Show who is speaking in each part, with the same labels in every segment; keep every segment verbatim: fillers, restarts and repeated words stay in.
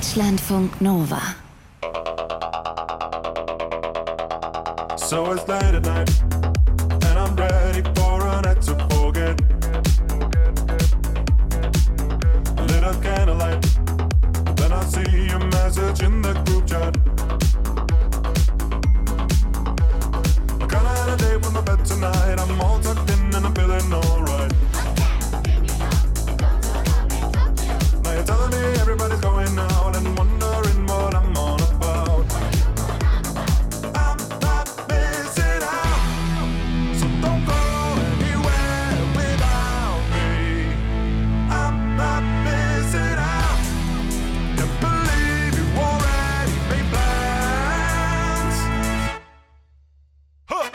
Speaker 1: Deutschlandfunk Nova.
Speaker 2: So it's late at night, and I'm ready for a night to forget. A little candlelight, then I see your message in the group chat. I kinda had a date with my bed tonight. I'm all tucked in and I'm feeling alright. Now you're telling me everybody's going out and wondering what I'm on about. I'm not missing out, so don't go anywhere without me. I'm not missing out. Can't believe you already made plans. Huh.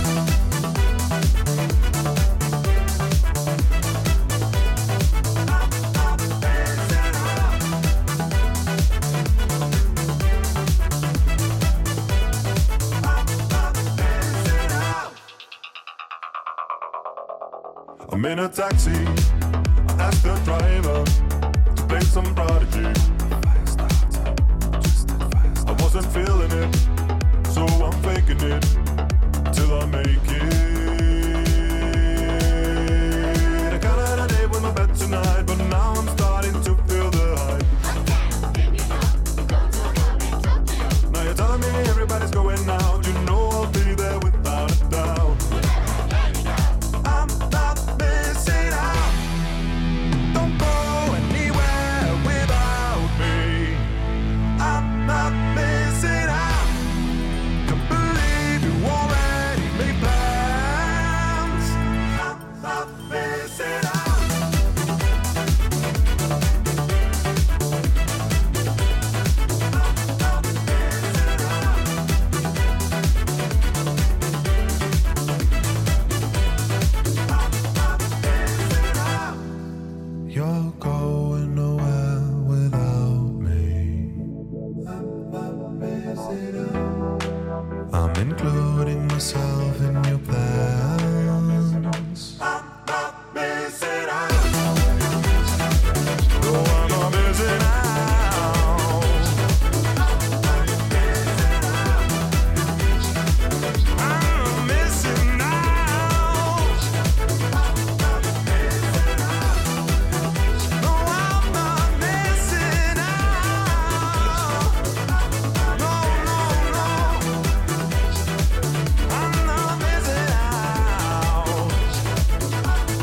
Speaker 2: I'm in a taxi, I asked the driver to play some Prodigy. I wasn't feeling it, so I'm faking it till I make it.